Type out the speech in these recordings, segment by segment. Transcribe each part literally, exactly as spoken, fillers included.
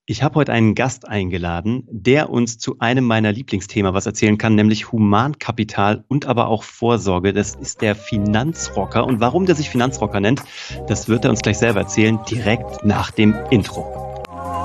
Ich habe heute einen Gast eingeladen, der uns zu einem meiner Lieblingsthemen was erzählen kann, nämlich Humankapital und aber auch Vorsorge. Das ist der Finanzrocker. Und warum der sich Finanzrocker nennt, das wird er uns gleich selber erzählen, direkt nach dem Intro.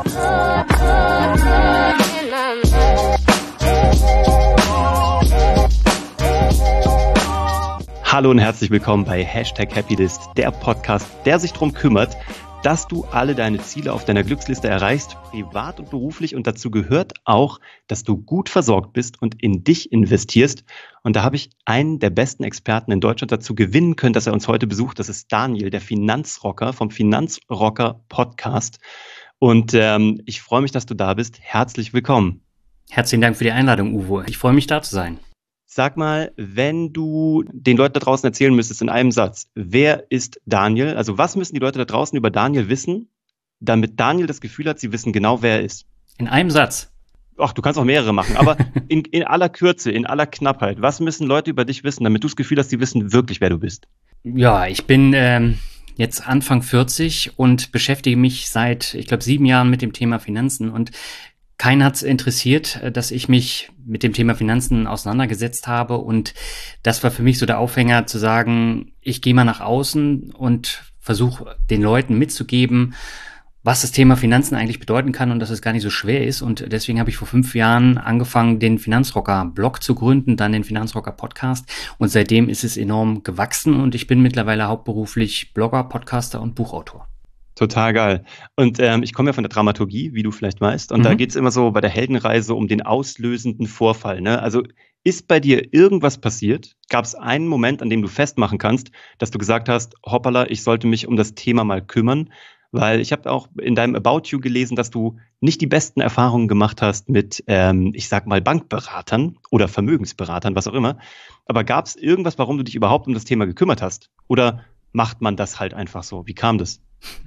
Hallo und herzlich willkommen bei Hashtag Happylist, der Podcast, der sich darum kümmert, dass du alle deine Ziele auf deiner Glücksliste erreichst, privat und beruflich. Und dazu gehört auch, dass du gut versorgt bist und in dich investierst. Und da habe ich einen der besten Experten in Deutschland dazu gewinnen können, dass er uns heute besucht. Das ist Daniel, der Finanzrocker vom Finanzrocker Podcast. Und ähm, ich freue mich, dass du da bist. Herzlich willkommen. Herzlichen Dank für die Einladung, Uwe. Ich freue mich, da zu sein. Sag mal, wenn du den Leuten da draußen erzählen müsstest in einem Satz, wer ist Daniel? Also was müssen die Leute da draußen über Daniel wissen, damit Daniel das Gefühl hat, sie wissen genau, wer er ist? In einem Satz? Ach, du kannst auch mehrere machen, aber in, in aller Kürze, in aller Knappheit. Was müssen Leute über dich wissen, damit du das Gefühl hast, sie wissen wirklich, wer du bist? Ja, ich bin ähm, jetzt Anfang vierzig und beschäftige mich seit, ich glaube, sieben Jahren mit dem Thema Finanzen. Und keinen hat es interessiert, dass ich mich mit dem Thema Finanzen auseinandergesetzt habe. Und das war für mich so der Aufhänger zu sagen, ich gehe mal nach außen und versuche den Leuten mitzugeben, was das Thema Finanzen eigentlich bedeuten kann und dass es gar nicht so schwer ist. Und deswegen habe ich vor fünf Jahren angefangen, den Finanzrocker-Blog zu gründen, dann den Finanzrocker-Podcast. Und seitdem ist es enorm gewachsen und ich bin mittlerweile hauptberuflich Blogger, Podcaster und Buchautor. Total geil. Und ähm, ich komme ja von der Dramaturgie, wie du vielleicht weißt. Und mhm. da geht es immer so bei der Heldenreise um den auslösenden Vorfall. Ne? Also ist bei dir irgendwas passiert? Gab es einen Moment, an dem du festmachen kannst, dass du gesagt hast, hoppala, ich sollte mich um das Thema mal kümmern? Weil ich habe auch in deinem About You gelesen, dass du nicht die besten Erfahrungen gemacht hast mit, ähm, ich sag mal, Bankberatern oder Vermögensberatern, was auch immer. Aber gab es irgendwas, warum du dich überhaupt um das Thema gekümmert hast? Oder macht man das halt einfach so? Wie kam das?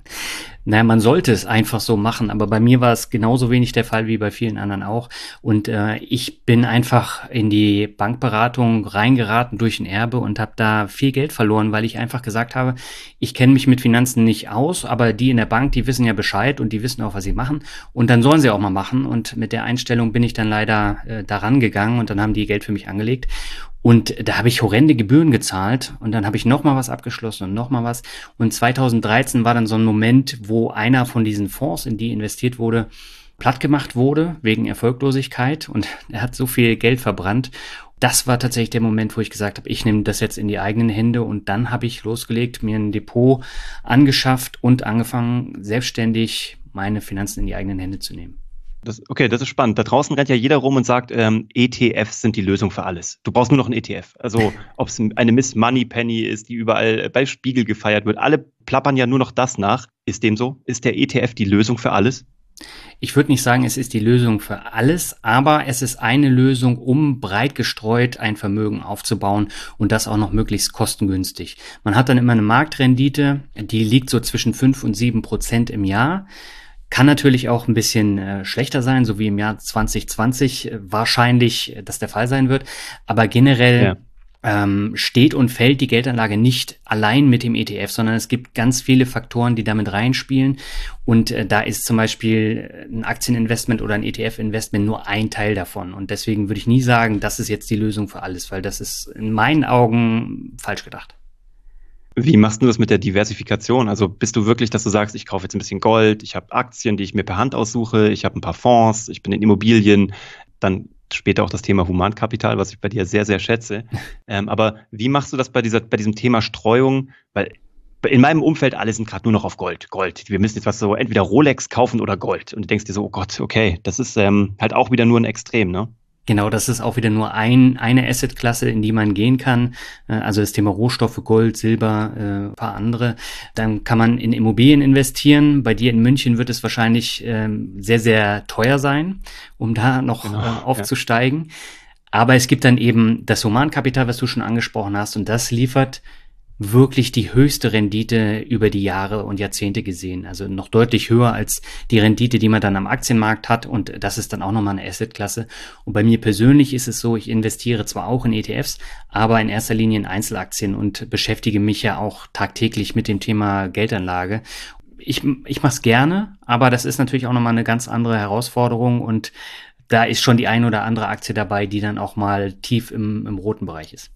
Naja, man sollte es einfach so machen, aber bei mir war es genauso wenig der Fall wie bei vielen anderen auch. Und äh, ich bin einfach in die Bankberatung reingeraten durch ein Erbe und habe da viel Geld verloren, weil ich einfach gesagt habe, ich kenne mich mit Finanzen nicht aus, aber die in der Bank, die wissen ja Bescheid und die wissen auch, was sie machen. Und dann sollen sie auch mal machen. Und mit der Einstellung bin ich dann leider äh, daran gegangen und dann haben die Geld für mich angelegt. Und da habe ich horrende Gebühren gezahlt und dann habe ich noch mal was abgeschlossen und noch mal was. Und zweitausenddreizehn war dann so ein Moment, wo einer von diesen Fonds, in die investiert wurde, platt gemacht wurde wegen Erfolglosigkeit und er hat so viel Geld verbrannt. Das war tatsächlich der Moment, wo ich gesagt habe, ich nehme das jetzt in die eigenen Hände und dann habe ich losgelegt, mir ein Depot angeschafft und angefangen, selbstständig meine Finanzen in die eigenen Hände zu nehmen. Das, okay, das ist spannend. Da draußen rennt ja jeder rum und sagt, ähm, E T Fs sind die Lösung für alles. Du brauchst nur noch einen E T F. Also ob es eine Miss Moneypenny ist, die überall bei Spiegel gefeiert wird. Alle plappern ja nur noch das nach. Ist dem so? Ist der E T F die Lösung für alles? Ich würde nicht sagen, es ist die Lösung für alles, aber es ist eine Lösung, um breit gestreut ein Vermögen aufzubauen und das auch noch möglichst kostengünstig. Man hat dann immer eine Marktrendite, die liegt so zwischen fünf und sieben Prozent im Jahr. Kann natürlich auch ein bisschen äh, schlechter sein, so wie im Jahr zwanzig zwanzig äh, wahrscheinlich äh, das der Fall sein wird. Aber generell ja. ähm, steht und fällt die Geldanlage nicht allein mit dem E T F, sondern es gibt ganz viele Faktoren, die damit reinspielen. Und äh, da ist zum Beispiel ein Aktieninvestment oder ein E T F-Investment nur ein Teil davon. Und deswegen würde ich nie sagen, das ist jetzt die Lösung für alles, weil das ist in meinen Augen falsch gedacht. Wie machst du das mit der Diversifikation? Also bist du wirklich, dass du sagst, ich kaufe jetzt ein bisschen Gold, ich habe Aktien, die ich mir per Hand aussuche, ich habe ein paar Fonds, ich bin in Immobilien, dann später auch das Thema Humankapital, was ich bei dir sehr, sehr schätze. Ähm, aber wie machst du das bei dieser, bei diesem Thema Streuung? Weil in meinem Umfeld alle sind gerade nur noch auf Gold. Gold. Wir müssen jetzt was so, entweder Rolex kaufen oder Gold. Und du denkst dir so, oh Gott, okay, das ist ähm, halt auch wieder nur ein Extrem, ne? Genau, das ist auch wieder nur ein eine Assetklasse, in die man gehen kann. Also das Thema Rohstoffe, Gold, Silber, äh, ein paar andere. Dann kann man in Immobilien investieren. Bei dir in München wird es wahrscheinlich ähm, sehr, sehr teuer sein, um da noch genau, äh, aufzusteigen. Ja. Aber es gibt dann eben das Humankapital, was du schon angesprochen hast, und das liefert wirklich die höchste Rendite über die Jahre und Jahrzehnte gesehen. Also noch deutlich höher als die Rendite, die man dann am Aktienmarkt hat. Und das ist dann auch nochmal eine Assetklasse. Und bei mir persönlich ist es so, ich investiere zwar auch in E T Fs, aber in erster Linie in Einzelaktien und beschäftige mich ja auch tagtäglich mit dem Thema Geldanlage. ich, ich mache es gerne, aber das ist natürlich auch nochmal eine ganz andere Herausforderung und da ist schon die ein oder andere Aktie dabei, die dann auch mal tief im, im roten Bereich ist.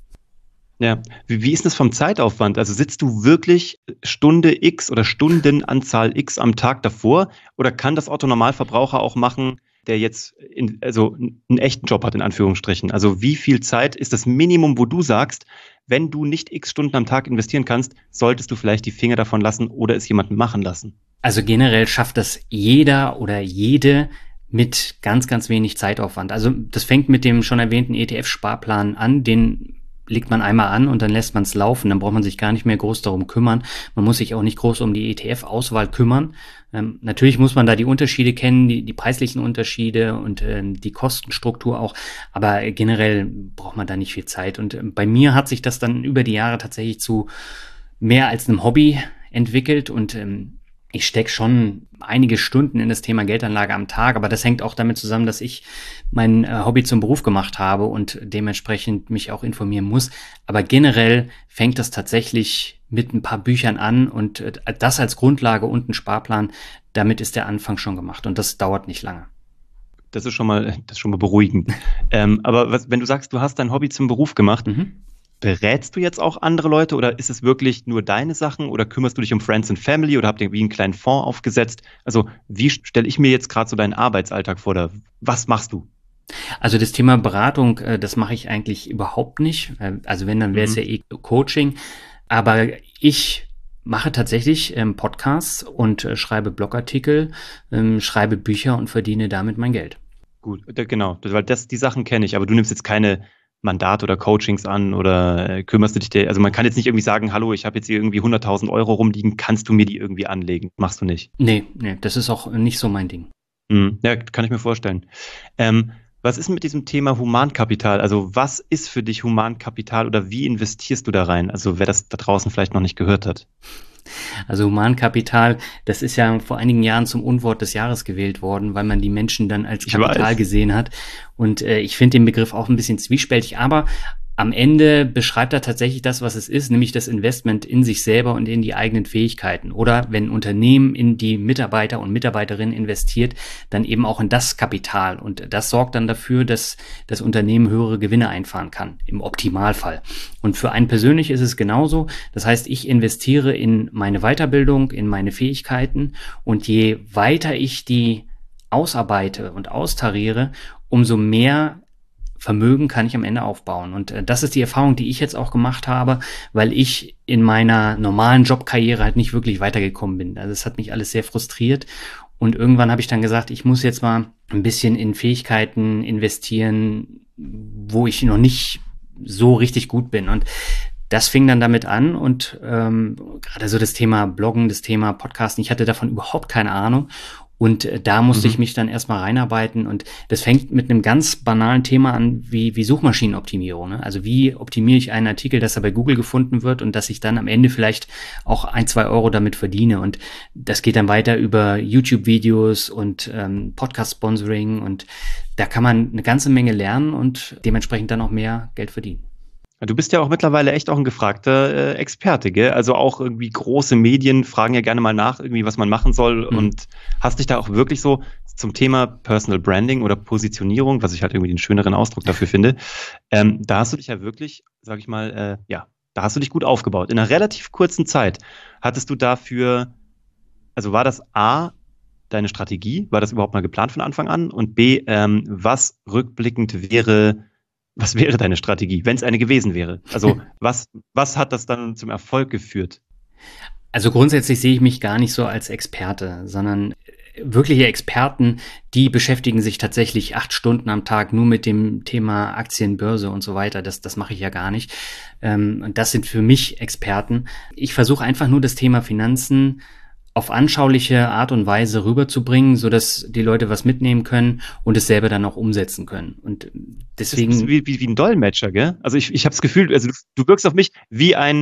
Ja, wie, wie ist das vom Zeitaufwand? Also sitzt du wirklich Stunde X oder Stundenanzahl X am Tag davor oder kann das Otto-Normalverbraucher auch machen, der jetzt in, also einen echten Job hat, in Anführungsstrichen? Also wie viel Zeit ist das Minimum, wo du sagst, wenn du nicht X Stunden am Tag investieren kannst, solltest du vielleicht die Finger davon lassen oder es jemanden machen lassen? Also generell schafft das jeder oder jede mit ganz, ganz wenig Zeitaufwand. Also das fängt mit dem schon erwähnten E T F-Sparplan an, den legt man einmal an und dann lässt man es laufen. Dann braucht man sich gar nicht mehr groß darum kümmern. Man muss sich auch nicht groß um die E T F-Auswahl kümmern. Ähm, natürlich muss man da die Unterschiede kennen, die, die preislichen Unterschiede und ähm, die Kostenstruktur auch. Aber generell braucht man da nicht viel Zeit. Und ähm, bei mir hat sich das dann über die Jahre tatsächlich zu mehr als einem Hobby entwickelt und ähm, ich stecke schon einige Stunden in das Thema Geldanlage am Tag, aber das hängt auch damit zusammen, dass ich mein äh, Hobby zum Beruf gemacht habe und dementsprechend mich auch informieren muss. Aber generell fängt das tatsächlich mit ein paar Büchern an und äh, das als Grundlage und ein Sparplan, damit ist der Anfang schon gemacht und das dauert nicht lange. Das ist schon mal, das ist schon mal beruhigend. ähm, aber was, wenn du sagst, du hast dein Hobby zum Beruf gemacht, mhm. berätst du jetzt auch andere Leute oder ist es wirklich nur deine Sachen oder kümmerst du dich um Friends and Family oder habt ihr irgendwie einen kleinen Fonds aufgesetzt? Also wie stelle ich mir jetzt gerade so deinen Arbeitsalltag vor oder was machst du? Also das Thema Beratung, das mache ich eigentlich überhaupt nicht. Also wenn, dann wäre es mhm. ja eh Coaching. Aber ich mache tatsächlich ähm, Podcasts und äh, schreibe Blogartikel, ähm, schreibe Bücher und verdiene damit mein Geld. Gut, genau, weil das, die Sachen kenne ich, aber du nimmst jetzt keine Mandat oder Coachings an oder äh, kümmerst du dich der, also man kann jetzt nicht irgendwie sagen, hallo, ich habe jetzt hier irgendwie hunderttausend Euro rumliegen, kannst du mir die irgendwie anlegen? Machst du nicht. Nee, nee, das ist auch nicht so mein Ding. Mhm, ja, kann ich mir vorstellen. Ähm, was ist mit diesem Thema Humankapital? Also was ist für dich Humankapital oder wie investierst du da rein? Also wer das da draußen vielleicht noch nicht gehört hat. Also Humankapital, das ist ja vor einigen Jahren zum Unwort des Jahres gewählt worden, weil man die Menschen dann als Kapital gesehen hat. Und äh, ich finde den Begriff auch ein bisschen zwiespältig, aber am Ende beschreibt er tatsächlich das, was es ist, nämlich das Investment in sich selber und in die eigenen Fähigkeiten. Oder wenn ein Unternehmen in die Mitarbeiter und Mitarbeiterinnen investiert, dann eben auch in das Kapital. Und das sorgt dann dafür, dass das Unternehmen höhere Gewinne einfahren kann, im Optimalfall. Und für einen persönlich ist es genauso. Das heißt, ich investiere in meine Weiterbildung, in meine Fähigkeiten. Und je weiter ich die ausarbeite und austariere, umso mehr Vermögen kann ich am Ende aufbauen. Und äh, das ist die Erfahrung, die ich jetzt auch gemacht habe, weil ich in meiner normalen Jobkarriere halt nicht wirklich weitergekommen bin. Also es hat mich alles sehr frustriert. Und irgendwann habe ich dann gesagt, ich muss jetzt mal ein bisschen in Fähigkeiten investieren, wo ich noch nicht so richtig gut bin. Und das fing dann damit an und ähm, gerade so das Thema Bloggen, das Thema Podcasten, ich hatte davon überhaupt keine Ahnung. Und äh, da musste mhm. ich mich dann erstmal reinarbeiten und das fängt mit einem ganz banalen Thema an, wie, wie Suchmaschinenoptimierung. Ne? Also wie optimiere ich einen Artikel, dass er bei Google gefunden wird und dass ich dann am Ende vielleicht auch ein, zwei Euro damit verdiene. Und das geht dann weiter über YouTube-Videos und ähm, Podcast-Sponsoring und da kann man eine ganze Menge lernen und dementsprechend dann auch mehr Geld verdienen. Du bist ja auch mittlerweile echt auch ein gefragter äh, Experte, gell? Also auch irgendwie große Medien fragen ja gerne mal nach, irgendwie, was man machen soll. Mhm. Und hast dich da auch wirklich so zum Thema Personal Branding oder Positionierung, was ich halt irgendwie den schöneren Ausdruck dafür finde, ähm, da hast du dich ja wirklich, sag ich mal, äh, ja, da hast du dich gut aufgebaut. In einer relativ kurzen Zeit hattest du dafür, also war das A, deine Strategie, war das überhaupt mal geplant von Anfang an? Und B, ähm, was rückblickend wäre, was wäre deine Strategie, wenn es eine gewesen wäre? Also was, was hat das dann zum Erfolg geführt? Also grundsätzlich sehe ich mich gar nicht so als Experte, sondern wirkliche Experten, die beschäftigen sich tatsächlich acht Stunden am Tag nur mit dem Thema Aktien, Börse und so weiter. Das, das mache ich ja gar nicht. Und das sind für mich Experten. Ich versuche einfach nur das Thema Finanzen auf anschauliche Art und Weise rüberzubringen, so dass die Leute was mitnehmen können und es selber dann auch umsetzen können. Und deswegen das ist wie, wie, wie ein Dolmetscher, gell? Also ich, ich habe das Gefühl, also du, du wirkst auf mich wie ein,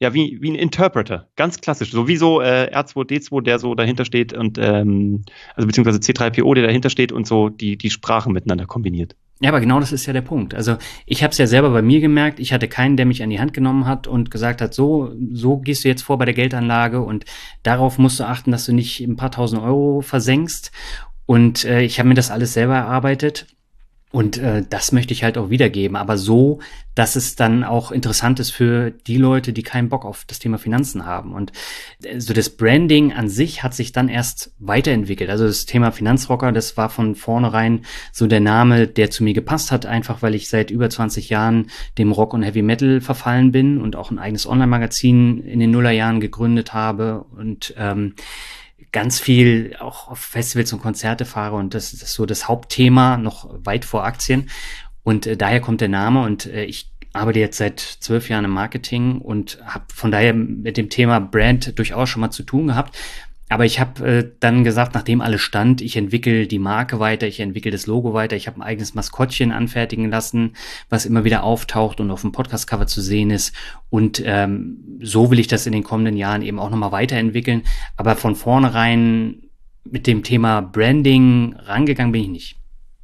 ja, wie, wie ein Interpreter, ganz klassisch, so wie so äh, R zwei D zwei, der so dahinter steht und ähm, also beziehungsweise C drei P O, der dahinter steht und so die, die Sprachen miteinander kombiniert. Ja, aber genau das ist ja der Punkt. Also ich habe es ja selber bei mir gemerkt, ich hatte keinen, der mich an die Hand genommen hat und gesagt hat, so, so gehst du jetzt vor bei der Geldanlage und darauf musst du achten, dass du nicht ein paar tausend Euro versenkst. Und äh, ich habe mir das alles selber erarbeitet. Und äh, das möchte ich halt auch wiedergeben, aber so, dass es dann auch interessant ist für die Leute, die keinen Bock auf das Thema Finanzen haben. Und äh, so das Branding an sich hat sich dann erst weiterentwickelt. Also das Thema Finanzrocker, das war von vornherein so der Name, der zu mir gepasst hat, einfach weil ich seit über zwanzig Jahren dem Rock und Heavy Metal verfallen bin und auch ein eigenes Online-Magazin in den Nullerjahren gegründet habe und ähm, ganz viel auch auf Festivals und Konzerte fahre und das, das ist so das Hauptthema, noch weit vor Aktien und äh, daher kommt der Name und äh, ich arbeite jetzt seit zwölf Jahren im Marketing und habe von daher mit dem Thema Brand durchaus schon mal zu tun gehabt. Aber ich habe äh, dann gesagt, nachdem alles stand, ich entwickle die Marke weiter, ich entwickle das Logo weiter, ich habe ein eigenes Maskottchen anfertigen lassen, was immer wieder auftaucht und auf dem Podcast-Cover zu sehen ist. Und ähm, so will ich das in den kommenden Jahren eben auch nochmal weiterentwickeln. Aber von vornherein mit dem Thema Branding rangegangen bin ich nicht.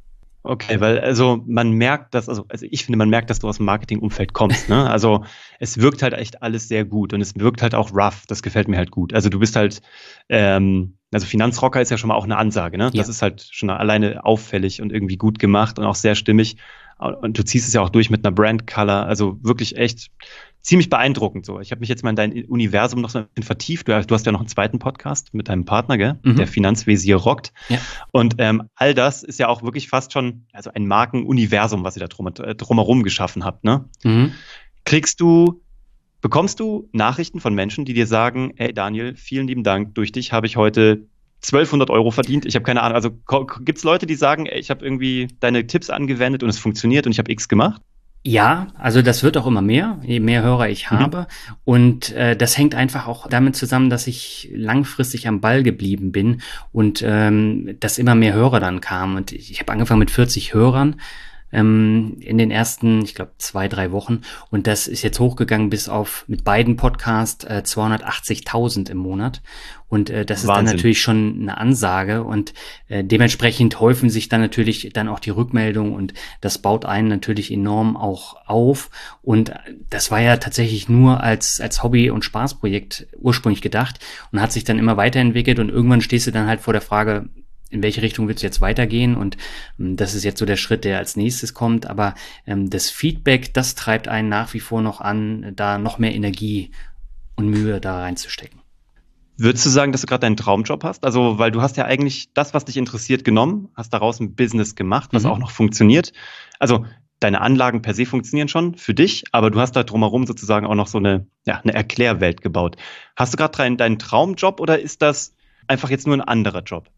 Okay, weil also man merkt, dass, also, also ich finde, man merkt, dass du aus dem Marketingumfeld kommst, ne? Also es wirkt halt echt alles sehr gut und es wirkt halt auch rough, das gefällt mir halt gut. Also du bist halt, ähm, also Finanzrocker ist ja schon mal auch eine Ansage, ne? Ja. Das ist halt schon alleine auffällig und irgendwie gut gemacht und auch sehr stimmig. Und du ziehst es ja auch durch mit einer Brand-Color, also wirklich echt ziemlich beeindruckend so. Ich habe mich jetzt mal in dein Universum noch so ein bisschen vertieft. Du, du hast ja noch einen zweiten Podcast mit deinem Partner, gell? Mhm. Der Finanzvisier rockt. Ja. Und ähm, all das ist ja auch wirklich fast schon also ein Markenuniversum, was ihr da drum, äh, drumherum geschaffen habt, ne? Mhm. Kriegst du, bekommst du Nachrichten von Menschen, die dir sagen, ey Daniel, vielen lieben Dank, durch dich habe ich heute zwölfhundert Euro verdient. Ich habe keine Ahnung, also gibt es Leute, die sagen, ey, ich habe irgendwie deine Tipps angewendet und es funktioniert und ich habe X gemacht? Ja, also das wird auch immer mehr, je mehr Hörer ich habe. Mhm. Und äh, das hängt einfach auch damit zusammen, dass ich langfristig am Ball geblieben bin und ähm, dass immer mehr Hörer dann kamen. Und ich, ich habe angefangen mit vierzig Hörern ähm, in den ersten, ich glaube, zwei, drei Wochen. Und das ist jetzt hochgegangen bis auf mit beiden Podcasts äh, zweihundertachtzigtausend im Monat. Und äh, das Wahnsinn. Ist dann natürlich schon eine Ansage und äh, dementsprechend häufen sich dann natürlich dann auch die Rückmeldungen und das baut einen natürlich enorm auch auf. Und das war ja tatsächlich nur als als Hobby- und Spaßprojekt ursprünglich gedacht und hat sich dann immer weiterentwickelt und irgendwann stehst du dann halt vor der Frage, in welche Richtung willst du jetzt weitergehen? Und ähm, das ist jetzt so der Schritt, der als nächstes kommt. Aber ähm, das Feedback, das treibt einen nach wie vor noch an, da noch mehr Energie und Mühe da reinzustecken. Würdest du sagen, dass du gerade deinen Traumjob hast? Also, weil du hast ja eigentlich das, was dich interessiert, genommen, hast daraus ein Business gemacht, was mhm. auch noch funktioniert. Also, deine Anlagen per se funktionieren schon für dich, aber du hast da drumherum sozusagen auch noch so eine, ja, eine Erklärwelt gebaut. Hast du gerade deinen, deinen Traumjob oder ist das einfach jetzt nur ein anderer Job?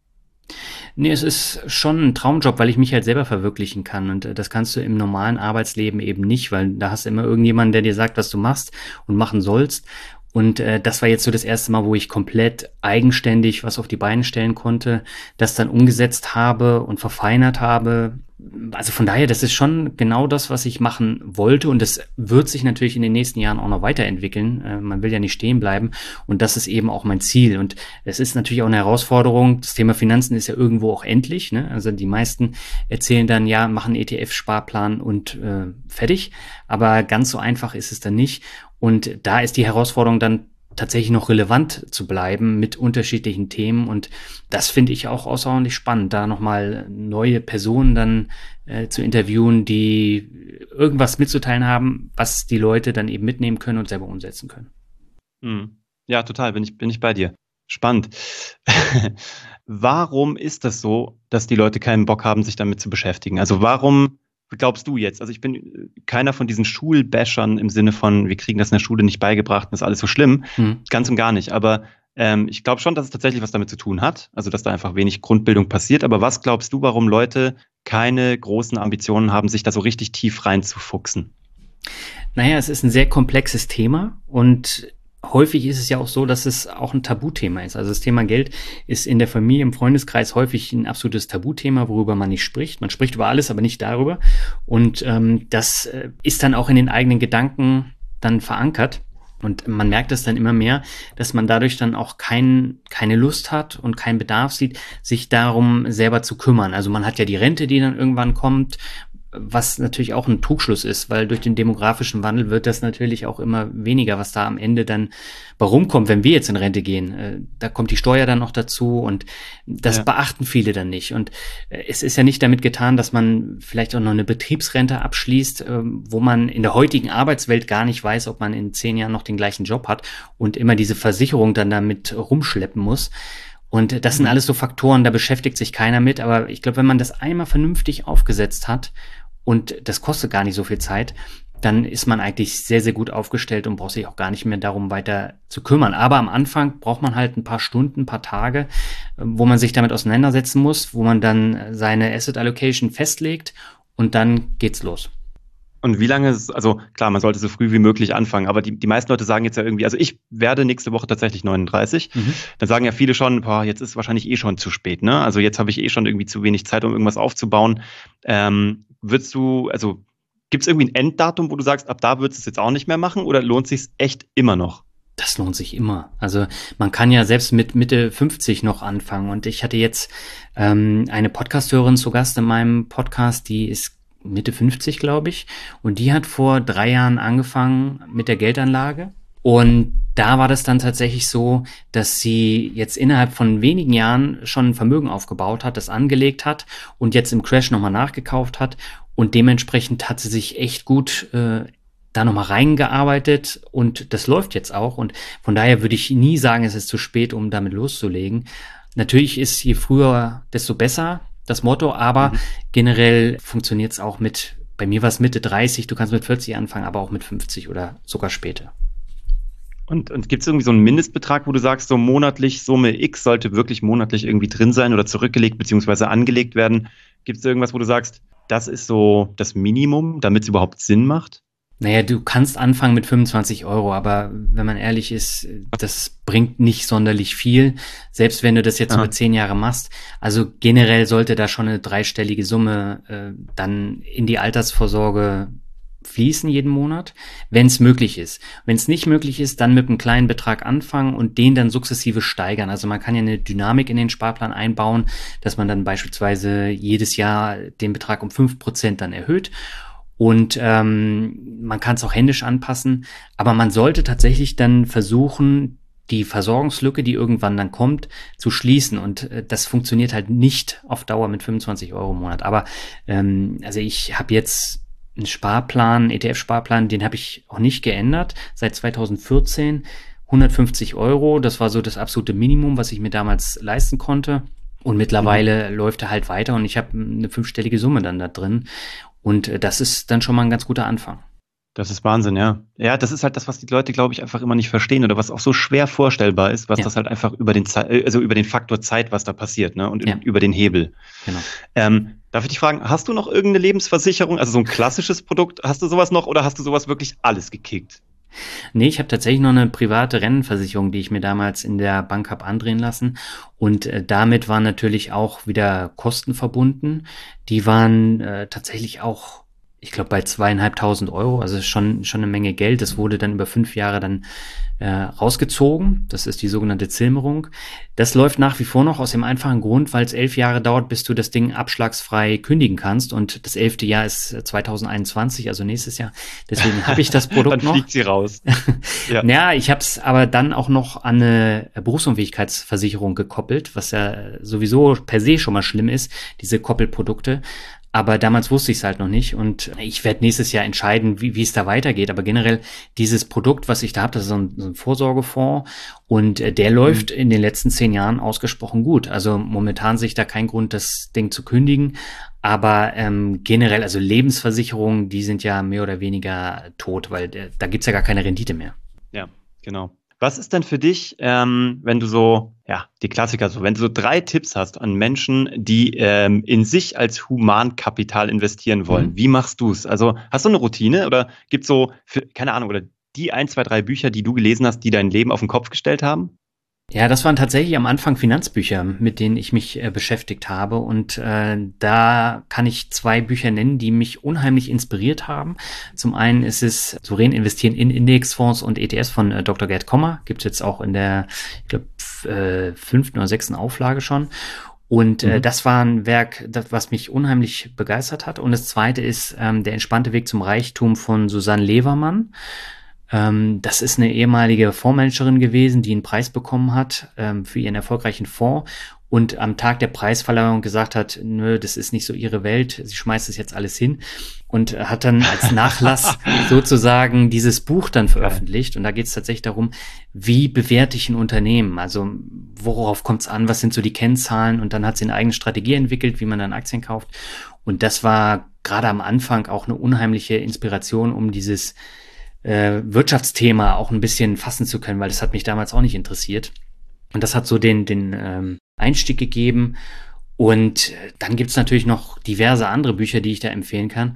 Nee, es ist schon ein Traumjob, weil ich mich halt selber verwirklichen kann und äh, das kannst du im normalen Arbeitsleben eben nicht, weil da hast du immer irgendjemanden, der dir sagt, was du machst und machen sollst. Und äh, das war jetzt so das erste Mal, wo ich komplett eigenständig was auf die Beine stellen konnte, das dann umgesetzt habe und verfeinert habe. Also von daher, das ist schon genau das, was ich machen wollte und das wird sich natürlich in den nächsten Jahren auch noch weiterentwickeln. Äh, man will ja nicht stehen bleiben und das ist eben auch mein Ziel. Und es ist natürlich auch eine Herausforderung. Das Thema Finanzen ist ja irgendwo auch endlich, ne? Also die meisten erzählen dann, ja, machen E T F-Sparplan und äh, fertig. Aber ganz so einfach ist es dann nicht. Und da ist die Herausforderung dann tatsächlich noch relevant zu bleiben mit unterschiedlichen Themen. Und das finde ich auch außerordentlich spannend, da nochmal neue Personen dann äh, zu interviewen, die irgendwas mitzuteilen haben, was die Leute dann eben mitnehmen können und selber umsetzen können. Hm. Ja, total, bin ich, bin ich bei dir. Spannend. Warum ist das so, dass die Leute keinen Bock haben, sich damit zu beschäftigen? Also warum glaubst du jetzt? Also ich bin keiner von diesen Schulbashern im Sinne von, wir kriegen das in der Schule nicht beigebracht und ist alles so schlimm. Hm. Ganz und gar nicht. Aber ähm, ich glaube schon, dass es tatsächlich was damit zu tun hat. Also dass da einfach wenig Grundbildung passiert. Aber was glaubst du, warum Leute keine großen Ambitionen haben, sich da so richtig tief reinzufuchsen? Naja, es ist ein sehr komplexes Thema und häufig ist es ja auch so, dass es auch ein Tabuthema ist. Also das Thema Geld ist in der Familie, im Freundeskreis häufig ein absolutes Tabuthema, worüber man nicht spricht. Man spricht über alles, aber nicht darüber. Und ähm, das ist dann auch in den eigenen Gedanken dann verankert. Und man merkt es dann immer mehr, dass man dadurch dann auch kein, keine Lust hat und keinen Bedarf sieht, sich darum selber zu kümmern. Also man hat ja die Rente, die dann irgendwann kommt, was natürlich auch ein Trugschluss ist, weil durch den demografischen Wandel wird das natürlich auch immer weniger, was da am Ende dann bei rumkommt, wenn wir jetzt in Rente gehen. Da kommt die Steuer dann noch dazu und das ja. beachten viele dann nicht. Und es ist ja nicht damit getan, dass man vielleicht auch noch eine Betriebsrente abschließt, wo man in der heutigen Arbeitswelt gar nicht weiß, ob man in zehn Jahren noch den gleichen Job hat und immer diese Versicherung dann damit rumschleppen muss. Und das sind alles so Faktoren, da beschäftigt sich keiner mit. Aber ich glaube, wenn man das einmal vernünftig aufgesetzt hat, und das kostet gar nicht so viel Zeit, dann ist man eigentlich sehr, sehr gut aufgestellt und braucht sich auch gar nicht mehr darum weiter zu kümmern. Aber am Anfang braucht man halt ein paar Stunden, ein paar Tage, wo man sich damit auseinandersetzen muss, wo man dann seine Asset Allocation festlegt und dann geht's los. Und wie lange ist, also klar, man sollte so früh wie möglich anfangen, aber die, die meisten Leute sagen jetzt ja irgendwie, also ich werde nächste Woche tatsächlich neununddreißig, mhm. dann sagen ja viele schon, boah, jetzt ist wahrscheinlich eh schon zu spät, ne? Also jetzt habe ich eh schon irgendwie zu wenig Zeit, um irgendwas aufzubauen. Ähm, würdest du, also gibt es irgendwie ein Enddatum, wo du sagst, ab da würdest du es jetzt auch nicht mehr machen oder lohnt sich echt immer noch? Das lohnt sich immer. Also man kann ja selbst mit Mitte fünfzig noch anfangen und ich hatte jetzt ähm, eine Podcast-Hörerin zu Gast in meinem Podcast, die ist Mitte fünfzig, glaube ich. Und die hat vor drei Jahren angefangen mit der Geldanlage. Und da war das dann tatsächlich so, dass sie jetzt innerhalb von wenigen Jahren schon ein Vermögen aufgebaut hat, das angelegt hat und jetzt im Crash nochmal nachgekauft hat. Und dementsprechend hat sie sich echt gut äh, da nochmal reingearbeitet und das läuft jetzt auch. Und von daher würde ich nie sagen, es ist zu spät, um damit loszulegen. Natürlich ist je früher, desto besser. Das Motto, aber mhm. generell funktioniert es auch mit, bei mir war es Mitte dreißig, du kannst mit vierzig anfangen, aber auch mit fünfzig oder sogar später. Und, und gibt es irgendwie so einen Mindestbetrag, wo du sagst, so monatlich Summe X sollte wirklich monatlich irgendwie drin sein oder zurückgelegt bzw. angelegt werden? Gibt es irgendwas, wo du sagst, das ist so das Minimum, damit es überhaupt Sinn macht? Naja, du kannst anfangen mit fünfundzwanzig Euro, aber wenn man ehrlich ist, das bringt nicht sonderlich viel, selbst wenn du das jetzt Aha. über zehn Jahre machst. Also generell sollte da schon eine dreistellige Summe äh, dann in die Altersvorsorge fließen jeden Monat, wenn es möglich ist. Wenn es nicht möglich ist, dann mit einem kleinen Betrag anfangen und den dann sukzessive steigern. Also man kann ja eine Dynamik in den Sparplan einbauen, dass man dann beispielsweise jedes Jahr den Betrag um fünf Prozent dann erhöht. Und ähm, man kann es auch händisch anpassen, aber man sollte tatsächlich dann versuchen, die Versorgungslücke, die irgendwann dann kommt, zu schließen. Und äh, das funktioniert halt nicht auf Dauer mit fünfundzwanzig Euro im Monat. Aber ähm, also ich habe jetzt einen Sparplan, E T F-Sparplan, den habe ich auch nicht geändert, seit zweitausendvierzehn, hundertfünfzig Euro. Das war so das absolute Minimum, was ich mir damals leisten konnte. Und mittlerweile mhm. läuft er halt weiter und ich habe eine fünfstellige Summe dann da drin. Und das ist dann schon mal ein ganz guter Anfang. Das ist Wahnsinn, ja. Ja, das ist halt das, was die Leute, glaube ich, einfach immer nicht verstehen oder was auch so schwer vorstellbar ist, was ja. das halt einfach über den Ze- also über den Faktor Zeit, was da passiert, ne? Und ja. über den Hebel. Genau. Ähm, darf ich dich fragen, hast du noch irgendeine Lebensversicherung, also so ein klassisches Produkt, hast du sowas noch oder hast du sowas wirklich alles gekickt? Nee, ich habe tatsächlich noch eine private Rennversicherung, die ich mir damals in der Bank habe andrehen lassen. Und äh, damit waren natürlich auch wieder Kosten verbunden. Die waren äh, tatsächlich auch, ich glaube, bei zweieinhalbtausend Euro, also schon schon eine Menge Geld. Das wurde dann über fünf Jahre dann äh, rausgezogen. Das ist die sogenannte Zilmerung. Das läuft nach wie vor noch aus dem einfachen Grund, weil es elf Jahre dauert, bis du das Ding abschlagsfrei kündigen kannst. Und das elfte Jahr ist zweitausendeinundzwanzig, also nächstes Jahr. Deswegen habe ich das Produkt dann noch. Dann fliegt sie raus. Ja, naja, ich habe es aber dann auch noch an eine Berufsunfähigkeitsversicherung gekoppelt, was ja sowieso per se schon mal schlimm ist, diese Koppelprodukte. Aber damals wusste ich es halt noch nicht und ich werde nächstes Jahr entscheiden, wie, wie es da weitergeht. Aber generell dieses Produkt, was ich da habe, das ist so ein, so ein Vorsorgefonds und äh, der läuft mhm. in den letzten zehn Jahren ausgesprochen gut. Also momentan sehe ich da keinen Grund, das Ding zu kündigen. Aber ähm, generell, also Lebensversicherungen, die sind ja mehr oder weniger tot, weil äh, da gibt's ja gar keine Rendite mehr. Ja, genau. Was ist denn für dich, ähm, wenn du so, ja, die Klassiker, so, wenn du so drei Tipps hast an Menschen, die ähm, in sich als Humankapital investieren wollen, mhm. wie machst du es? Also hast du eine Routine oder gibt's so, für, keine Ahnung, oder die ein, zwei, drei Bücher, die du gelesen hast, die dein Leben auf den Kopf gestellt haben? Ja, das waren tatsächlich am Anfang Finanzbücher, mit denen ich mich äh, beschäftigt habe. Und äh, da kann ich zwei Bücher nennen, die mich unheimlich inspiriert haben. Zum einen ist es Souverän investieren in Indexfonds und E T Fs von äh, Doktor Gerd Kommer. Gibt es jetzt auch in der, ich glaube, äh, fünften oder sechsten Auflage schon. Und äh, mhm. das war ein Werk, das, was mich unheimlich begeistert hat. Und das zweite ist ähm, Der entspannte Weg zum Reichtum von Susanne Levermann. Das ist eine ehemalige Fondsmanagerin gewesen, die einen Preis bekommen hat ähm, für ihren erfolgreichen Fonds und am Tag der Preisverleihung gesagt hat, nö, das ist nicht so ihre Welt, sie schmeißt es jetzt alles hin und hat dann als Nachlass sozusagen dieses Buch dann veröffentlicht. Und da geht es tatsächlich darum, wie bewerte ich ein Unternehmen, also worauf kommt es an, was sind so die Kennzahlen, und dann hat sie eine eigene Strategie entwickelt, wie man dann Aktien kauft. Und das war gerade am Anfang auch eine unheimliche Inspiration, um dieses Äh, Wirtschaftsthema auch ein bisschen fassen zu können, weil das hat mich damals auch nicht interessiert. Und das hat so den, den ähm, Einstieg gegeben. Und dann gibt's natürlich noch diverse andere Bücher, die ich da empfehlen kann.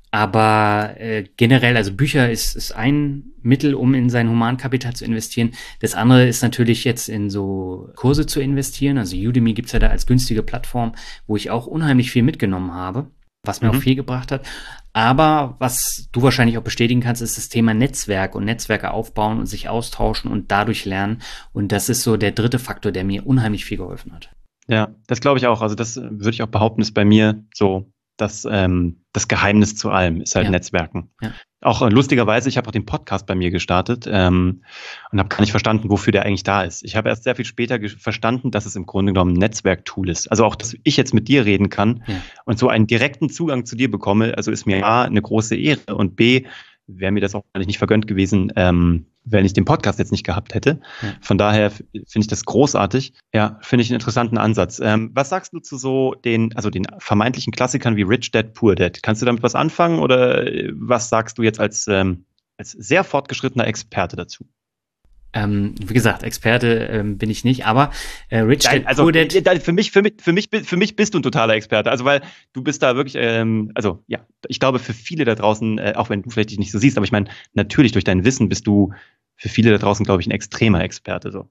Aber äh, generell, also Bücher ist, ist ein Mittel, um in sein Humankapital zu investieren. Das andere ist natürlich jetzt in so Kurse zu investieren. Also Udemy gibt's ja da als günstige Plattform, wo ich auch unheimlich viel mitgenommen habe, was mir mhm. auch viel gebracht hat. Aber was du wahrscheinlich auch bestätigen kannst, ist das Thema Netzwerk und Netzwerke aufbauen und sich austauschen und dadurch lernen. Und das ist so der dritte Faktor, der mir unheimlich viel geholfen hat. Ja, das glaube ich auch. Also das würde ich auch behaupten, ist bei mir so das, ähm, das Geheimnis zu allem, ist halt ja. Netzwerken. Ja. Auch äh, lustigerweise, ich habe auch den Podcast bei mir gestartet ähm, und habe gar nicht verstanden, wofür der eigentlich da ist. Ich habe erst sehr viel später ge- verstanden, dass es im Grunde genommen ein Netzwerktool ist. Also auch, dass ich jetzt mit dir reden kann ja. und so einen direkten Zugang zu dir bekomme, also ist mir A, eine große Ehre, und B, wäre mir das auch eigentlich nicht vergönnt gewesen, ähm, wenn ich den Podcast jetzt nicht gehabt hätte. Ja. Von daher f- finde ich das großartig. Ja, finde ich einen interessanten Ansatz. Ähm, was sagst du zu so den, also den vermeintlichen Klassikern wie Rich Dad, Poor Dad? Kannst du damit was anfangen, oder was sagst du jetzt als, ähm, als sehr fortgeschrittener Experte dazu? Ähm, wie gesagt, Experte ähm, bin ich nicht, aber äh, Rich Dad, also, Poor Dad. Für mich, für mich, für mich, für mich bist du ein totaler Experte. Also, weil du bist da wirklich, ähm, also ja, ich glaube, für viele da draußen, äh, auch wenn du vielleicht dich nicht so siehst, aber ich meine, natürlich durch dein Wissen bist du für viele da draußen, glaube ich, ein extremer Experte. So.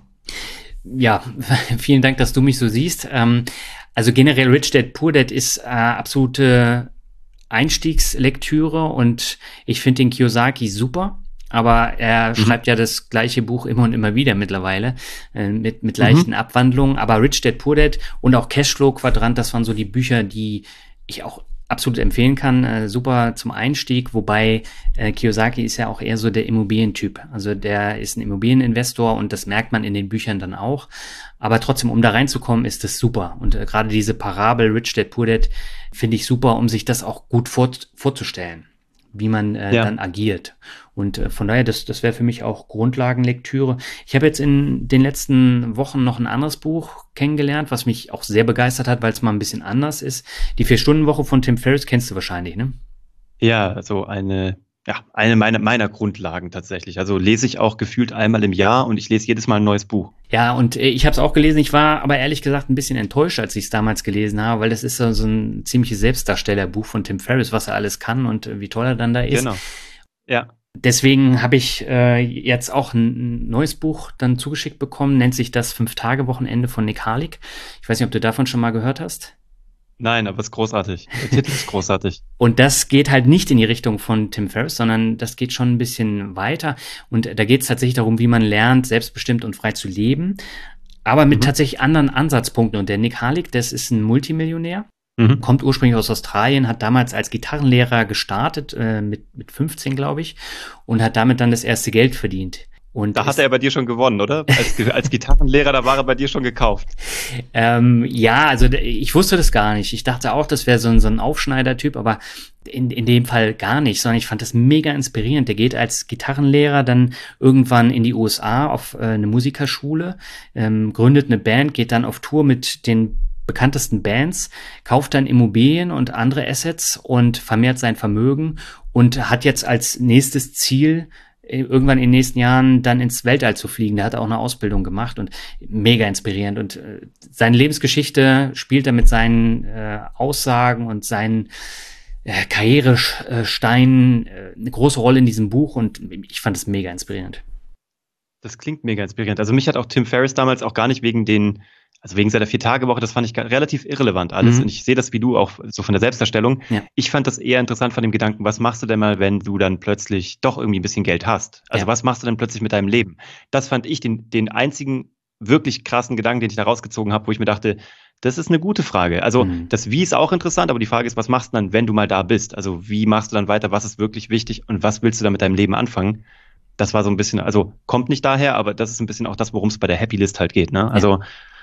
Ja, vielen Dank, dass du mich so siehst. Ähm, also generell Rich Dad, Poor Dad ist äh, absolute Einstiegslektüre und ich finde den Kiyosaki super. Aber er mhm. schreibt ja das gleiche Buch immer und immer wieder mittlerweile, äh, mit, mit leichten mhm. Abwandlungen. Aber Rich Dad, Poor Dad und auch Cashflow-Quadrant, das waren so die Bücher, die ich auch absolut empfehlen kann. Äh, super zum Einstieg, wobei äh, Kiyosaki ist ja auch eher so der Immobilientyp. Also der ist ein Immobilieninvestor und das merkt man in den Büchern dann auch. Aber trotzdem, um da reinzukommen, ist das super. Und äh, gerade diese Parabel Rich Dad, Poor Dad finde ich super, um sich das auch gut vor, vorzustellen, wie man äh, ja. dann agiert. Und äh, von daher, das, das wäre für mich auch Grundlagenlektüre. Ich habe jetzt in den letzten Wochen noch ein anderes Buch kennengelernt, was mich auch sehr begeistert hat, weil es mal ein bisschen anders ist. Die Vier-Stunden-Woche von Tim Ferriss kennst du wahrscheinlich, ne? Ja, also eine, ja, eine meiner, meiner Grundlagen tatsächlich. Also lese ich auch gefühlt einmal im Jahr und ich lese jedes Mal ein neues Buch. Ja, und äh, ich habe es auch gelesen. Ich war aber ehrlich gesagt ein bisschen enttäuscht, als ich es damals gelesen habe, weil das ist so, so ein ziemliches Selbstdarstellerbuch von Tim Ferriss, was er alles kann und äh, wie toll er dann da ist. Genau, ja. Deswegen habe ich äh, jetzt auch ein neues Buch dann zugeschickt bekommen, nennt sich das Fünf-Tage-Wochenende von Nick Harlig. Ich weiß nicht, ob du davon schon mal gehört hast. Nein, aber es ist großartig. Der Titel ist großartig. Und das geht halt nicht in die Richtung von Tim Ferriss, sondern das geht schon ein bisschen weiter. Und da geht es tatsächlich darum, wie man lernt, selbstbestimmt und frei zu leben, aber mit mhm. tatsächlich anderen Ansatzpunkten. Und der Nick Harlig, das ist ein Multimillionär. Mhm. Kommt ursprünglich aus Australien, hat damals als Gitarrenlehrer gestartet, äh, mit, mit fünfzehn, glaube ich, und hat damit dann das erste Geld verdient. Und da hat er bei dir schon gewonnen, oder? Als, als Gitarrenlehrer, da war er bei dir schon gekauft. ähm, ja, also ich wusste das gar nicht. Ich dachte auch, das wäre so ein, so ein Aufschneider-Typ, aber in, in dem Fall gar nicht, sondern ich fand das mega inspirierend. Der geht als Gitarrenlehrer dann irgendwann in die U S A auf äh, eine Musikerschule, ähm, gründet eine Band, geht dann auf Tour mit den bekanntesten Bands, kauft dann Immobilien und andere Assets und vermehrt sein Vermögen und hat jetzt als nächstes Ziel, irgendwann in den nächsten Jahren dann ins Weltall zu fliegen. Der hat auch eine Ausbildung gemacht und mega inspirierend. Und äh, seine Lebensgeschichte spielt er mit seinen äh, Aussagen und seinen äh, Karrieresteinen äh, eine große Rolle in diesem Buch und ich fand es mega inspirierend. Das klingt mega inspirierend. Also mich hat auch Tim Ferriss damals auch gar nicht wegen den, also wegen seiner Vier-Tage-Woche, das fand ich gar- relativ irrelevant alles. Mhm. Und ich sehe das wie du auch so von der Selbstdarstellung. Ja. Ich fand das eher interessant von dem Gedanken, was machst du denn mal, wenn du dann plötzlich doch irgendwie ein bisschen Geld hast? Also Ja. was machst du denn plötzlich mit deinem Leben? Das fand ich den, den einzigen wirklich krassen Gedanken, den ich da rausgezogen habe, wo ich mir dachte, das ist eine gute Frage. Also Mhm. das Wie ist auch interessant, aber die Frage ist, was machst du dann, wenn du mal da bist? Also wie machst du dann weiter? Was ist wirklich wichtig und was willst du dann mit deinem Leben anfangen? Das war so ein bisschen, also kommt nicht daher, aber das ist ein bisschen auch das, worum es bei der Happy List halt geht. Ne? Also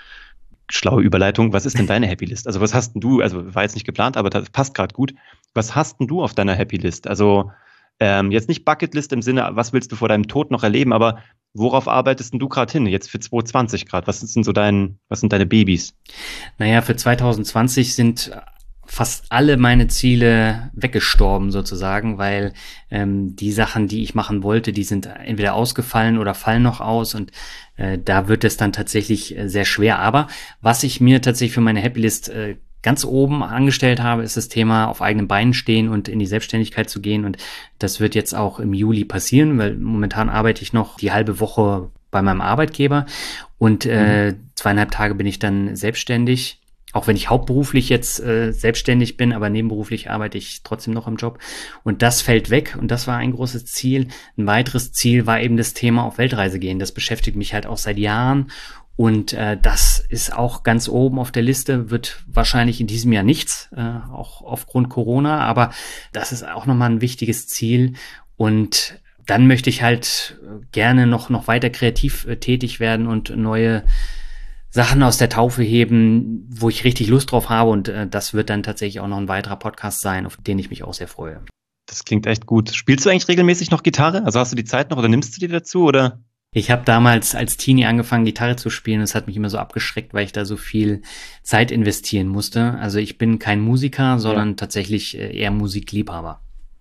schlaue Überleitung. Was ist denn deine Happy List? Also was hast denn du, also war jetzt nicht geplant, aber das passt gerade gut. Was hast denn du auf deiner Happy List? Also ähm, jetzt nicht Bucketlist im Sinne, was willst du vor deinem Tod noch erleben, aber worauf arbeitest denn du gerade hin? Jetzt für zwanzig zwanzig gerade. Was sind so dein, was sind deine Babys? Naja, für zwanzig zwanzig sind fast alle meine Ziele weggestorben sozusagen, weil ähm, die Sachen, die ich machen wollte, die sind entweder ausgefallen oder fallen noch aus und äh, da wird es dann tatsächlich äh, sehr schwer. Aber was ich mir tatsächlich für meine Happy List äh, ganz oben angestellt habe, ist das Thema auf eigenen Beinen stehen und in die Selbstständigkeit zu gehen und das wird jetzt auch im Juli passieren, weil momentan arbeite ich noch die halbe Woche bei meinem Arbeitgeber und äh, mhm. zweieinhalb Tage bin ich dann selbstständig. Auch wenn ich hauptberuflich jetzt äh, selbstständig bin, aber nebenberuflich arbeite ich trotzdem noch im Job. Und das fällt weg und das war ein großes Ziel. Ein weiteres Ziel war eben das Thema auf Weltreise gehen. Das beschäftigt mich halt auch seit Jahren und äh, das ist auch ganz oben auf der Liste, wird wahrscheinlich in diesem Jahr nichts, äh, auch aufgrund Corona, aber das ist auch nochmal ein wichtiges Ziel und dann möchte ich halt gerne noch, noch weiter kreativ äh, tätig werden und neue Sachen aus der Taufe heben, wo ich richtig Lust drauf habe und äh, das wird dann tatsächlich auch noch ein weiterer Podcast sein, auf den ich mich auch sehr freue. Das klingt echt gut. Spielst du eigentlich regelmäßig noch Gitarre? Also hast du die Zeit noch oder nimmst du die dazu oder? Ich habe damals als Teenie angefangen, Gitarre zu spielen. Das hat mich immer so abgeschreckt, weil ich da so viel Zeit investieren musste. Also ich bin kein Musiker, sondern ja. tatsächlich eher Musikliebhaber.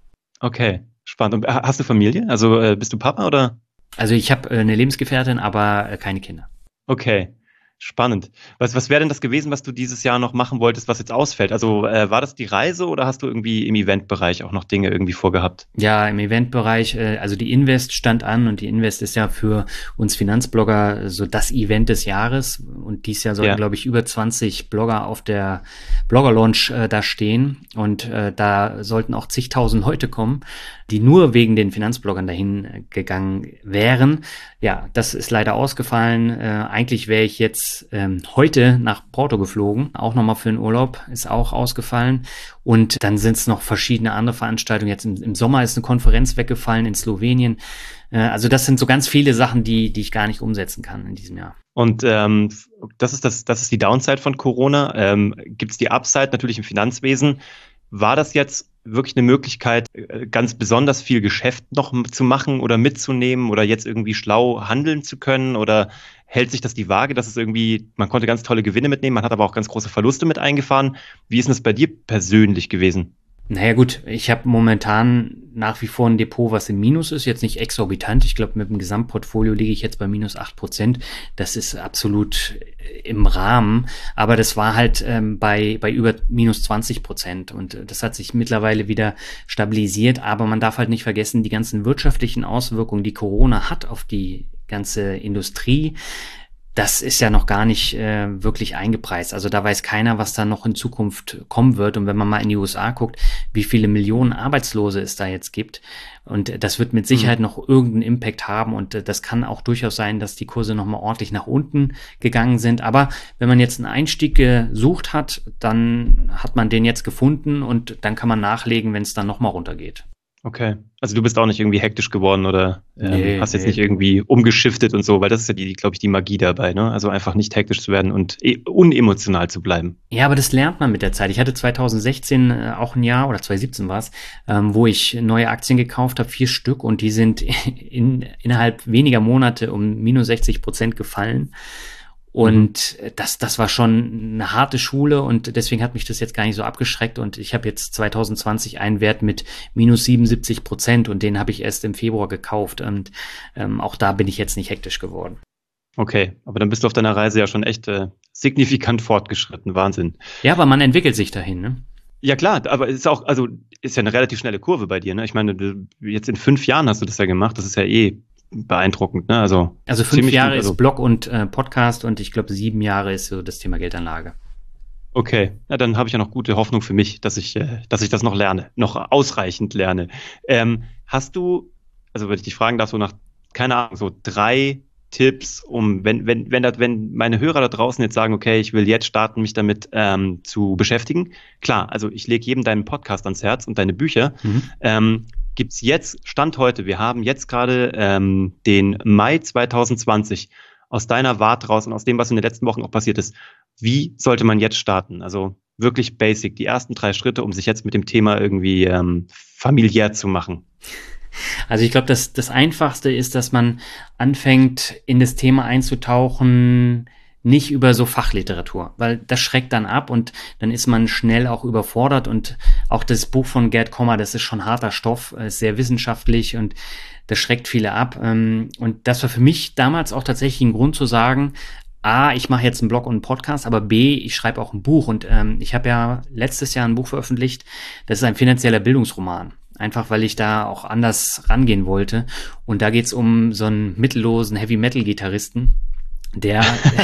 Okay, spannend. Und hast du Familie? Also äh, bist du Papa oder? Also ich habe äh, eine Lebensgefährtin, aber äh, keine Kinder. Okay. Spannend. Was, was wäre denn das gewesen, was du dieses Jahr noch machen wolltest, was jetzt ausfällt? Also äh, war das die Reise oder hast du irgendwie im Eventbereich auch noch Dinge irgendwie vorgehabt? Ja, im Eventbereich, äh, also die Invest stand an und die Invest ist ja für uns Finanzblogger so das Event des Jahres und dieses Jahr sollen, ja. glaube ich, über zwanzig Blogger auf der Blogger-Launch äh, da stehen und äh, da sollten auch zigtausend Leute kommen, die nur wegen den Finanzbloggern dahin äh, gegangen wären. Ja, das ist leider ausgefallen. Äh, eigentlich wäre ich jetzt ähm, heute nach Porto geflogen, auch nochmal für den Urlaub, ist auch ausgefallen. Und dann sind es noch verschiedene andere Veranstaltungen. Jetzt im, im Sommer ist eine Konferenz weggefallen in Slowenien. Äh, also das sind so ganz viele Sachen, die, die ich gar nicht umsetzen kann in diesem Jahr. Und ähm, das ist das, das ist die Downside von Corona. Ähm, gibt es die Upside natürlich im Finanzwesen? War das jetzt wirklich eine Möglichkeit, ganz besonders viel Geschäft noch zu machen oder mitzunehmen oder jetzt irgendwie schlau handeln zu können? Oder hält sich das die Waage, dass es irgendwie, man konnte ganz tolle Gewinne mitnehmen, man hat aber auch ganz große Verluste mit eingefahren. Wie ist denn das bei dir persönlich gewesen? Naja gut, ich habe momentan nach wie vor ein Depot, was im Minus ist, jetzt nicht exorbitant. Ich glaube, mit dem Gesamtportfolio liege ich jetzt bei minus acht Prozent. Das ist absolut im Rahmen, aber das war halt ähm, bei bei über minus zwanzig Prozent und das hat sich mittlerweile wieder stabilisiert. Aber man darf halt nicht vergessen, die ganzen wirtschaftlichen Auswirkungen, die Corona hat auf die ganze Industrie, das ist ja noch gar nicht äh, wirklich eingepreist. Also da weiß keiner, was da noch in Zukunft kommen wird. Und wenn man mal in die U S A guckt, wie viele Millionen Arbeitslose es da jetzt gibt, und das wird mit Sicherheit mhm. noch irgendeinen Impact haben. Und äh, das kann auch durchaus sein, dass die Kurse nochmal ordentlich nach unten gegangen sind. Aber wenn man jetzt einen Einstieg gesucht hat, dann hat man den jetzt gefunden und dann kann man nachlegen, wenn es dann nochmal runtergeht. Okay, also du bist auch nicht irgendwie hektisch geworden oder ähm, nee, hast jetzt nee. nicht irgendwie umgeschiftet und so, weil das ist ja die, glaube ich, die Magie dabei, ne? Also einfach nicht hektisch zu werden und e- unemotional zu bleiben. Ja, aber das lernt man mit der Zeit. Ich hatte zwanzig sechzehn äh, auch ein Jahr, oder zwanzig siebzehn war es, ähm, wo ich neue Aktien gekauft habe, vier Stück, und die sind in, innerhalb weniger Monate um minus sechzig Prozent gefallen. Und mhm. das, das war schon eine harte Schule und deswegen hat mich das jetzt gar nicht so abgeschreckt und ich habe jetzt zwanzig zwanzig einen Wert mit minus siebenundsiebzig Prozent und den habe ich erst im Februar gekauft und ähm, auch da bin ich jetzt nicht hektisch geworden. Okay, aber dann bist du auf deiner Reise ja schon echt äh, signifikant fortgeschritten, Wahnsinn. Ja, aber man entwickelt sich dahin, ne? Ja klar, aber es ist auch, also ist ja eine relativ schnelle Kurve bei dir, ne? Ich meine, du, jetzt in fünf Jahren hast du das ja gemacht, das ist ja eh beeindruckend. Ne? Also, also fünf Jahre gut, also. ist Blog und äh, Podcast und ich glaube sieben Jahre ist so das Thema Geldanlage. Okay, ja, dann habe ich ja noch gute Hoffnung für mich, dass ich, äh, dass ich das noch lerne, noch ausreichend lerne. Ähm, hast du, also wenn ich dich fragen darf, so nach, keine Ahnung, so drei Tipps, um, wenn, wenn, wenn, das, wenn meine Hörer da draußen jetzt sagen, okay, ich will jetzt starten, mich damit ähm, zu beschäftigen. Klar, also ich lege jedem deinen Podcast ans Herz und deine Bücher. Mhm. Ähm, gibt's jetzt, Stand heute, wir haben jetzt gerade ähm, den Mai zwanzig zwanzig, aus deiner Warte raus und aus dem, was in den letzten Wochen auch passiert ist, wie sollte man jetzt starten? Also wirklich basic, die ersten drei Schritte, um sich jetzt mit dem Thema irgendwie ähm, familiär zu machen. Also ich glaube, das, das Einfachste ist, dass man anfängt, in das Thema einzutauchen, nicht über so Fachliteratur, weil das schreckt dann ab und dann ist man schnell auch überfordert und auch das Buch von Gerd Kommer, das ist schon harter Stoff, ist sehr wissenschaftlich und das schreckt viele ab. Und das war für mich damals auch tatsächlich ein Grund zu sagen, A, ich mache jetzt einen Blog und einen Podcast, aber B, ich schreibe auch ein Buch und ähm, ich habe ja letztes Jahr ein Buch veröffentlicht, das ist ein finanzieller Bildungsroman. Einfach, weil ich da auch anders rangehen wollte. Und da geht's um so einen mittellosen Heavy-Metal-Gitarristen, der,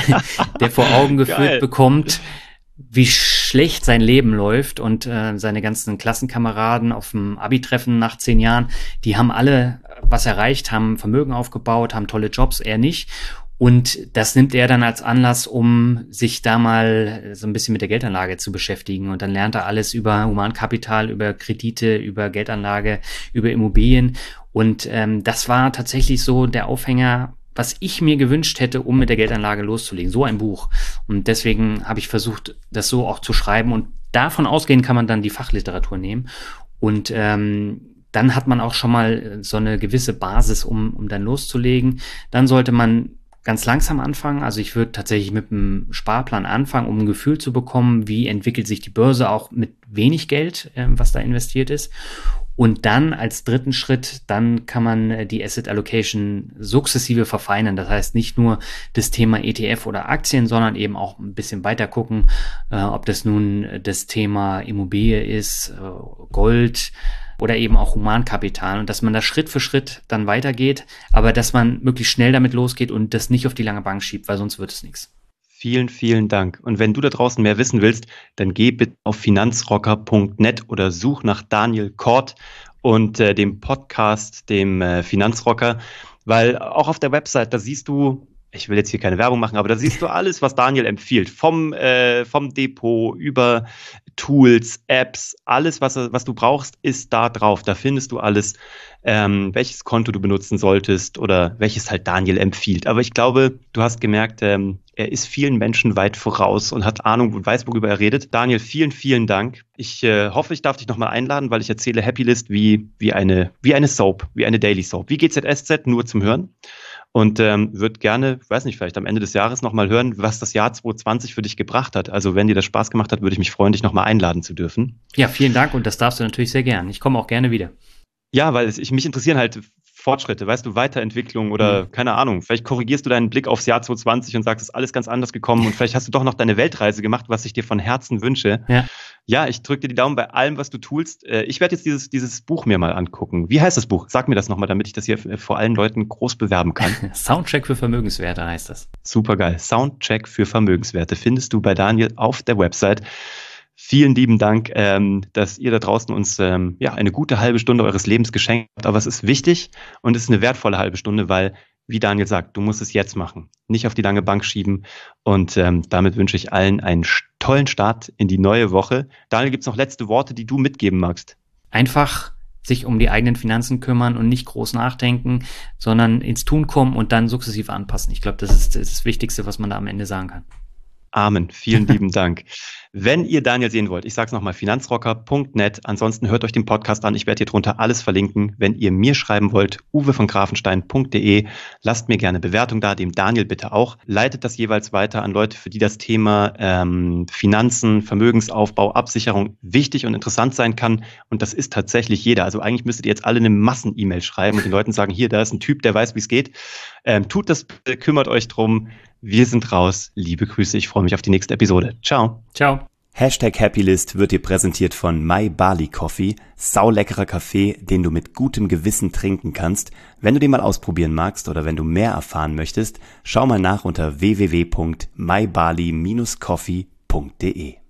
der vor Augen geführt Geil. bekommt, wie schlecht sein Leben läuft und äh, seine ganzen Klassenkameraden auf dem Abi-Treffen nach zehn Jahren, die haben alle was erreicht, haben Vermögen aufgebaut, haben tolle Jobs, er nicht. Und das nimmt er dann als Anlass, um sich da mal so ein bisschen mit der Geldanlage zu beschäftigen. Und dann lernt er alles über Humankapital, über Kredite, über Geldanlage, über Immobilien. Und ähm, das war tatsächlich so der Aufhänger, was ich mir gewünscht hätte, um mit der Geldanlage loszulegen. So ein Buch. Und deswegen habe ich versucht, das so auch zu schreiben. Und davon ausgehend kann man dann die Fachliteratur nehmen. Und ähm, dann hat man auch schon mal so eine gewisse Basis, um, um dann loszulegen. Dann sollte man ganz langsam anfangen. Also ich würde tatsächlich mit einem Sparplan anfangen, um ein Gefühl zu bekommen, wie entwickelt sich die Börse auch mit wenig Geld, äh, was da investiert ist. Und dann als dritten Schritt, dann kann man die Asset Allocation sukzessive verfeinern. Das heißt nicht nur das Thema E T F oder Aktien, sondern eben auch ein bisschen weiter gucken, äh, ob das nun das Thema Immobilie ist, äh, Gold, oder eben auch Humankapital und dass man da Schritt für Schritt dann weitergeht, aber dass man möglichst schnell damit losgeht und das nicht auf die lange Bank schiebt, weil sonst wird es nichts. Vielen, vielen Dank. Und wenn du da draußen mehr wissen willst, dann geh bitte auf finanzrocker punkt net oder such nach Daniel Kort und äh, dem Podcast, dem äh, Finanzrocker, weil auch auf der Website, da siehst du, ich will jetzt hier keine Werbung machen, aber da siehst du alles, was Daniel empfiehlt. Vom, äh, vom Depot über Tools, Apps, alles, was, was du brauchst, ist da drauf. Da findest du alles, ähm, welches Konto du benutzen solltest oder welches halt Daniel empfiehlt. Aber ich glaube, du hast gemerkt, ähm, er ist vielen Menschen weit voraus und hat Ahnung und weiß, worüber er redet. Daniel, vielen, vielen Dank. Ich äh, hoffe, ich darf dich nochmal einladen, weil ich erzähle Happylist wie, wie, eine, wie eine Soap, wie eine Daily Soap, wie G Z S Z, nur zum Hören. Und ähm, würde gerne, weiß nicht, vielleicht am Ende des Jahres nochmal hören, was das Jahr zwanzig zwanzig für dich gebracht hat. Also wenn dir das Spaß gemacht hat, würde ich mich freuen, dich nochmal einladen zu dürfen. Ja, vielen Dank und das darfst du natürlich sehr gern. Ich komme auch gerne wieder. Ja, weil es, ich, mich interessieren halt Fortschritte, weißt du, Weiterentwicklung oder mhm. keine Ahnung. Vielleicht korrigierst du deinen Blick aufs Jahr zwanzig zwanzig und sagst, es ist alles ganz anders gekommen und vielleicht hast du doch noch deine Weltreise gemacht, was ich dir von Herzen wünsche. Ja, ja, ich drücke dir die Daumen bei allem, was du tust. Ich werde jetzt dieses, dieses Buch mir mal angucken. Wie heißt das Buch? Sag mir das nochmal, damit ich das hier vor allen Leuten groß bewerben kann. Soundcheck für Vermögenswerte heißt das. Supergeil. Soundcheck für Vermögenswerte findest du bei Daniel auf der Website. Vielen lieben Dank, ähm, dass ihr da draußen uns ähm, ja eine gute halbe Stunde eures Lebens geschenkt habt. Aber es ist wichtig und es ist eine wertvolle halbe Stunde, weil, wie Daniel sagt, du musst es jetzt machen, nicht auf die lange Bank schieben. Und ähm, damit wünsche ich allen einen tollen Start in die neue Woche. Daniel, gibt es noch letzte Worte, die du mitgeben magst? Einfach sich um die eigenen Finanzen kümmern und nicht groß nachdenken, sondern ins Tun kommen und dann sukzessive anpassen. Ich glaube, das ist das Wichtigste, was man da am Ende sagen kann. Amen. Vielen lieben Dank. Wenn ihr Daniel sehen wollt, ich sage es nochmal, finanzrocker punkt net. Ansonsten hört euch den Podcast an. Ich werde hier drunter alles verlinken. Wenn ihr mir schreiben wollt, uwe von grafenstein punkt de. Lasst mir gerne Bewertung da, dem Daniel bitte auch. Leitet das jeweils weiter an Leute, für die das Thema ähm, Finanzen, Vermögensaufbau, Absicherung wichtig und interessant sein kann. Und das ist tatsächlich jeder. Also eigentlich müsstet ihr jetzt alle eine Massen-E-Mail schreiben und den Leuten sagen, hier, da ist ein Typ, der weiß, wie es geht. Ähm, tut das, kümmert euch drum. Wir sind raus. Liebe Grüße. Ich freue mich auf die nächste Episode. Ciao. Ciao. Hashtag Happylist wird dir präsentiert von My Barley Coffee, sauleckerer Kaffee, den du mit gutem Gewissen trinken kannst. Wenn du den mal ausprobieren magst oder wenn du mehr erfahren möchtest, schau mal nach unter w w w punkt my barley dash coffee punkt d e.